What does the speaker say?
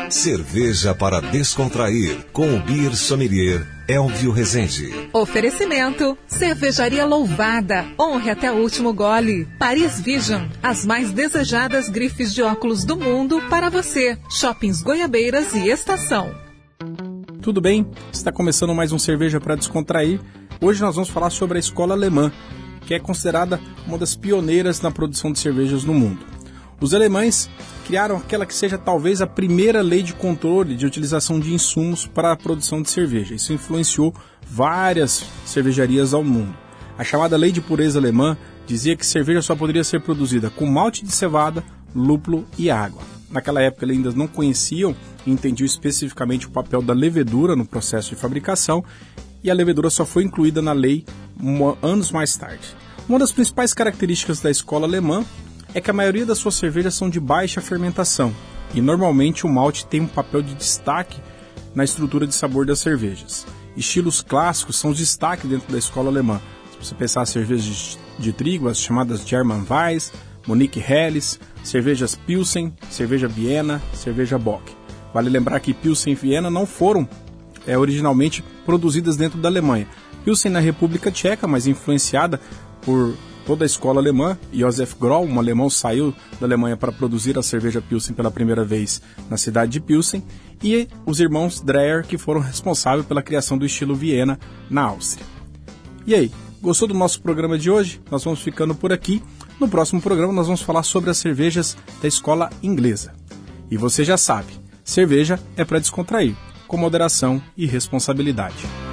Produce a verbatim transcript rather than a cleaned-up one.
Cerveja para descontrair, com o Beer Sommelier Elvio Rezende. Oferecimento: Cervejaria Louvada. Honre até o último gole. Paris Vision, as mais desejadas grifes de óculos do mundo para você. Shoppings Goiabeiras e Estação. Tudo bem? Está começando mais um Cerveja para Descontrair. Hoje nós vamos falar sobre a escola alemã, que é considerada uma das pioneiras na produção de cervejas no mundo. Os alemães criaram aquela que seja talvez a primeira lei de controle de utilização de insumos para a produção de cerveja. Isso influenciou várias cervejarias ao mundo. A chamada Lei de Pureza Alemã dizia que cerveja só poderia ser produzida com malte de cevada, lúpulo e água. Naquela época eles ainda não conheciam e entendiam especificamente o papel da levedura no processo de fabricação, e a levedura só foi incluída na lei anos mais tarde. Uma das principais características da escola alemã é que a maioria das suas cervejas são de baixa fermentação, e normalmente o malte tem um papel de destaque na estrutura de sabor das cervejas. Estilos clássicos são os destaques dentro da escola alemã. Se você pensar em cervejas de, de trigo, as chamadas German Weiss, Munich Helles, cervejas Pilsen, cerveja Viena, cerveja Bock. Vale lembrar que Pilsen e Viena não foram é, originalmente produzidas dentro da Alemanha. Pilsen na República Tcheca, mas influenciada por toda a escola alemã. Josef Groll, um alemão, saiu da Alemanha para produzir a cerveja Pilsen pela primeira vez na cidade de Pilsen, e os irmãos Dreher, que foram responsáveis pela criação do estilo Viena na Áustria. E aí, gostou do nosso programa de hoje? Nós vamos ficando por aqui. No próximo programa nós vamos falar sobre as cervejas da escola inglesa. E você já sabe, cerveja é para descontrair, com moderação e responsabilidade.